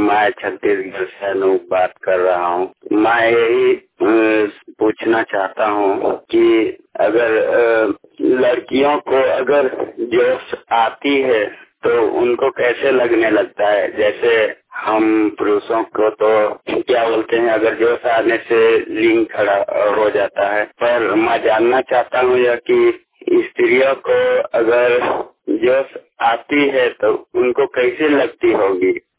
मैं छत्तीसगढ़ से अनूप बात कर रहा हूँ। मैं यही पूछना चाहता हूँ कि अगर लड़कियों को अगर जोश आती है तो उनको कैसे लगने लगता है? जैसे हम पुरुषों को तो क्या बोलते हैं, अगर जोश आने से लिंग खड़ा हो जाता है, पर मैं जानना चाहता हूँ यह कि स्त्रियों को अगर जोश आती है तो उनको कैसे लगती होगी?